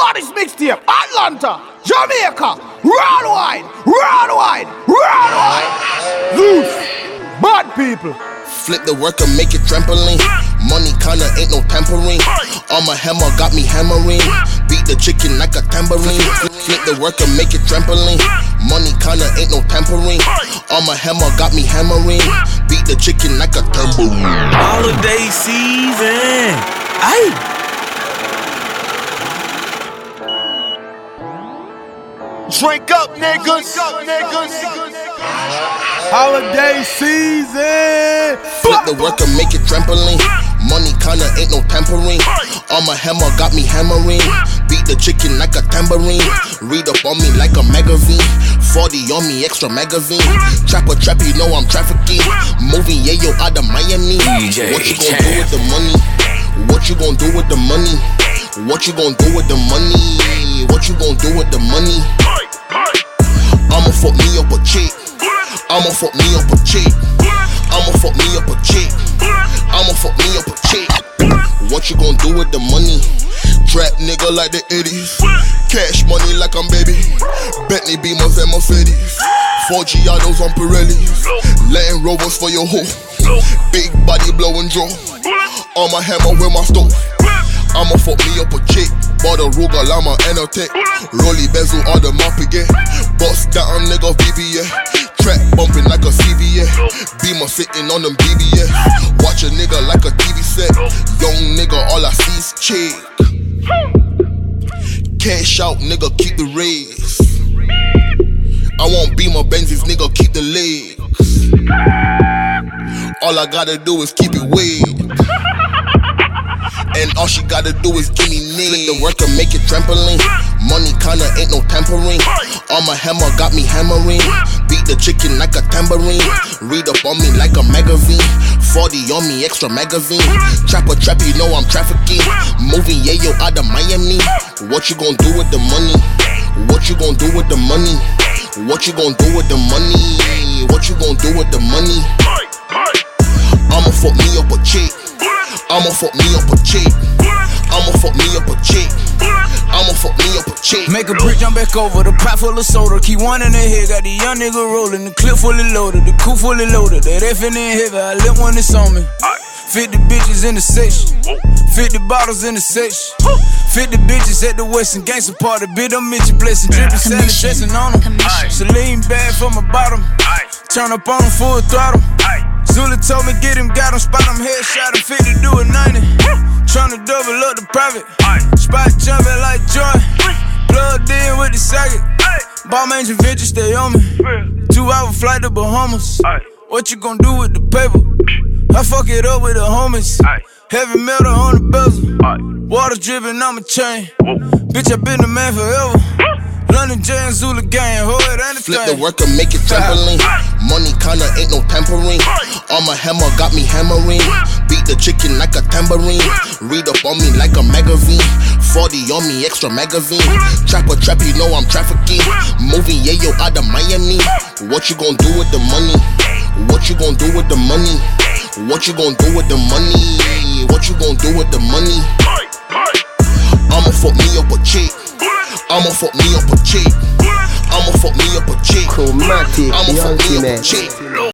baddest mixtape, Atlanta, Jamaica, worldwide, worldwide, worldwide. Zeus, bad people. Flip the work and make it trampoline. Money kinda ain't no tampering. On my hammer got me hammering. Beat the chicken like a tambourine. Flip the work and make it trampoline. Money kinda ain't no tampering. On my hammer got me hammering. Beat the chicken like a tambourine. Holiday season. Aye. Drink up, niggas. Holiday season. Flip the work and make it trampoline. Money kinda ain't no tampering. On my hammer got me hammering. Beat the chicken like a tambourine. Read up on me like a magazine. 40 on me, extra magazine. Trapper trap, you know I'm trafficking. Moving yayo out of Miami. What you gon' do with the money? What you gon' do with the money? What you gon' do with the money? What you gon' do with the money? I'ma fuck me up a chick. I'ma fuck me up a chick. I'ma fuck me up a chick. I'ma fuck me up a chick. What you gon' do with the money? Trap nigga like the 80s. Cash money like I'm baby. Bentley Beamers and Mercedes. 4 Giados on Pirellis. Letting Rovers for your hoe. Big body blow and draw. On my hammer with my stove. I'ma fuck me up a chick. Bought a Ruger, Llama and a tech. Rolly bezel, all the mop again. Bust down nigga BBA. Track bumping like a CVA. Beamer sitting on them BBA. Watch a nigga like a TV set. Young nigga, all I see is chick. Cash out, nigga, keep the race. I won't be my Benzes, nigga, keep the legs. All I gotta do is keep it weighed. And all she gotta do is give me knees. Flip the work and make it trampoline. Money kinda ain't no tampering. On my hammer got me hammering. Beat the chicken like a tambourine. Read up on me like a magazine. 40 on me, extra magazine. Trapper trap, you know I'm trafficking. Moving yayo out of Miami. What you gon' do with the money? What you gon' do with the money? What you gon' do with the money? What you gon' do with the money? I'ma fuck me up a chick. I'ma fuck me up a chick. I'ma fuck me up a chick. I'ma fuck me up a chick. Make a brick jump back over, the pot full of soda. Keep one in the head, got the young nigga rolling. The clip fully loaded, the coupe fully loaded. That F in heavy, I lit one that's on me. 50 bitches in the section, 50 bottles in the section, 50 bitches at the Western Gangsta party. Bit them Mitchell blessing, drippin' salad dressing on them. Celine bag from my bottom, turn up on them full throttle. Zula told me get him, got him, spot him, headshot him, 50 do a 90. Tryna double up the private, spot jumping like joy. Plugged in with the socket, bomb engine venture stay on me. 2-hour flight to Bahamas. What you gon' do with the paper? I fuck it up with the homies. Heavy metal on the bezel, water dripping on my chain. Bitch, I been the man forever. London J and Zula gang, hold it ain't a Flip thing. the work and make it trampoline. Money kinda ain't no tampering. On my hammer got me hammering. Beat the chicken like a tambourine. Read up on me like a magazine. 40 on me, extra magazine. Trapper trap, you know I'm trafficking. Moving yayo out of Miami. What you gon' do with the money? What you gon' do with the money? What you gon' do with the money? What you gon' do with the money? I'ma fuck me up a chick. I'ma fuck me up a chick. I'ma fuck me up a chick. Chromatic, I'ma fuck me up a ultimate. chick.